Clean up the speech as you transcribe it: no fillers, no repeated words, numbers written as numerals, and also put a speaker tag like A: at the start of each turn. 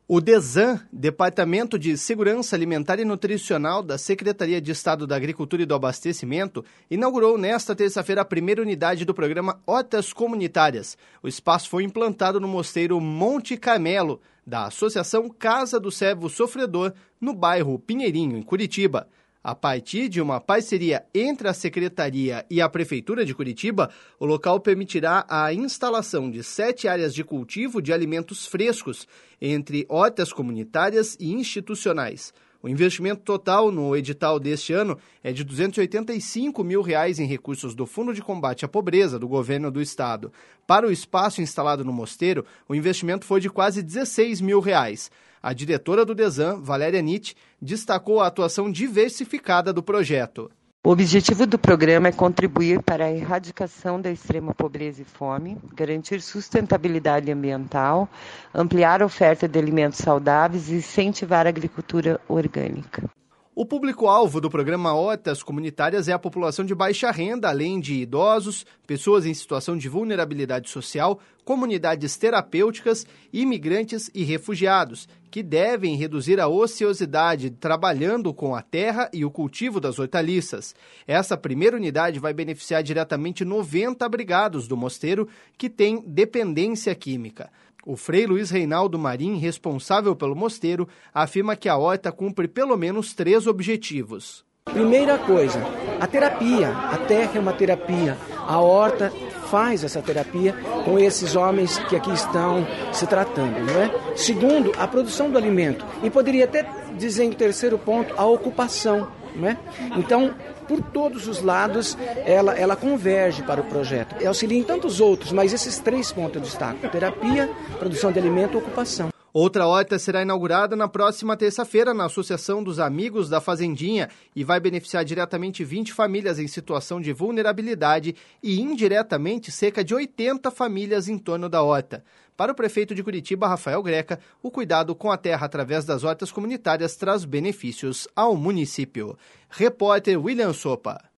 A: O DESAN, Departamento de Segurança Alimentar e Nutricional da Secretaria de Estado da Agricultura e do Abastecimento, inaugurou nesta terça-feira a primeira unidade do programa Hortas Comunitárias. O espaço foi implantado no mosteiro Monte Carmelo, da Associação Casa do Servo Sofredor, no bairro Pinheirinho, em Curitiba. A partir de uma parceria entre a Secretaria e a Prefeitura de Curitiba, o local permitirá a instalação de 7 áreas de cultivo de alimentos frescos, entre hortas comunitárias e institucionais. O investimento total no edital deste ano é de R$ 285 mil em recursos do Fundo de Combate à Pobreza do Governo do Estado. Para o espaço instalado no mosteiro, o investimento foi de quase R$ 16 mil. A diretora do DESAN, Valéria Nietzsche, destacou a atuação diversificada do projeto.
B: O objetivo do programa é contribuir para a erradicação da extrema pobreza e fome, garantir sustentabilidade ambiental, ampliar a oferta de alimentos saudáveis e incentivar a agricultura orgânica.
A: O público-alvo do programa Hortas Comunitárias é a população de baixa renda, além de idosos, pessoas em situação de vulnerabilidade social, comunidades terapêuticas, imigrantes e refugiados, que devem reduzir a ociosidade trabalhando com a terra e o cultivo das hortaliças. Essa primeira unidade vai beneficiar diretamente 90 abrigados do mosteiro que têm dependência química. O Frei Luiz Reinaldo Marim, responsável pelo mosteiro, afirma que a horta cumpre pelo menos 3 objetivos.
C: Primeira coisa, a terapia. A terra é uma terapia. A horta faz essa terapia com esses homens que aqui estão se tratando, não é? Segundo, a produção do alimento. E poderia até dizer em terceiro ponto, a ocupação, não é? Então, por todos os lados, ela converge para o projeto. Auxilia em tantos outros, mas esses 3 pontos eu destaco: terapia, produção de alimento e ocupação.
A: Outra horta será inaugurada na próxima terça-feira na Associação dos Amigos da Fazendinha e vai beneficiar diretamente 20 famílias em situação de vulnerabilidade e indiretamente cerca de 80 famílias em torno da horta. Para o prefeito de Curitiba, Rafael Greca, o cuidado com a terra através das hortas comunitárias traz benefícios ao município. Repórter William Sopa.